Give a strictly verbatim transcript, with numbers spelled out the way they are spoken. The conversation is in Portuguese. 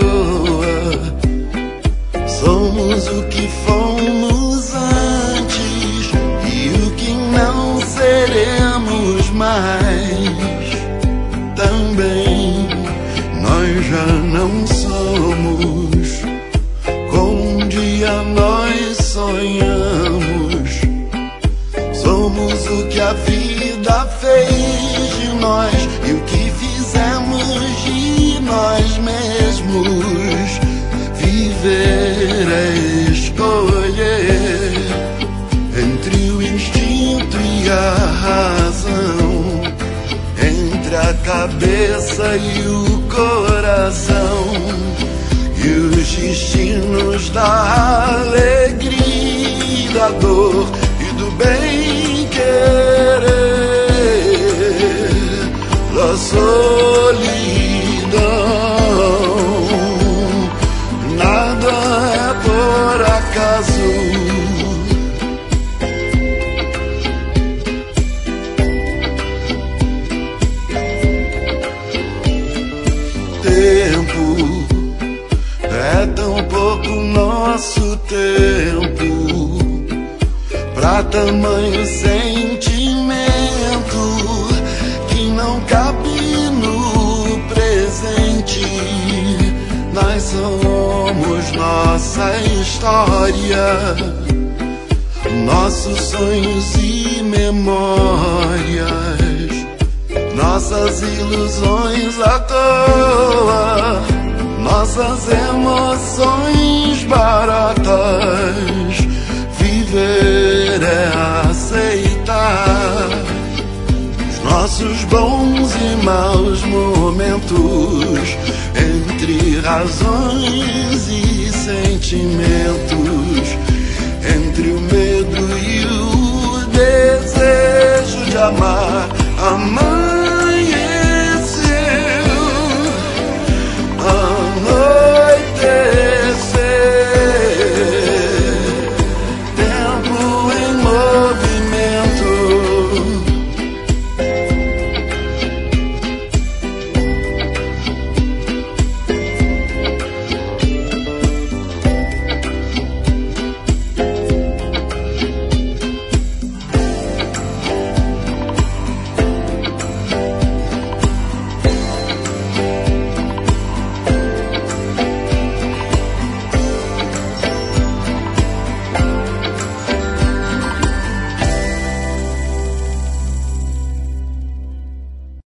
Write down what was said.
toa. Somos o que fomos antes e o que não seremos mais. Também nós já não somos como um dia nós sonhamos. Somos o que a vida fez de nós e o que fizemos de nós mesmos. Viver é escolher entre o instinto e a razão, entre a cabeça e o coração, e os destinos da alegria e da dor e do bem querer, da solidão. Nada é por acaso. Tempo é tão pouco nosso tempo pra tamanho sentimento que não cabe no presente. Nós somos nossa história, nossos sonhos e memórias, nossas ilusões à toa, nossas emoções baratas. Viver é aceitar os nossos bons e maus momentos, entre razões e sentimentos, entre o medo e o desejo de amar, amar.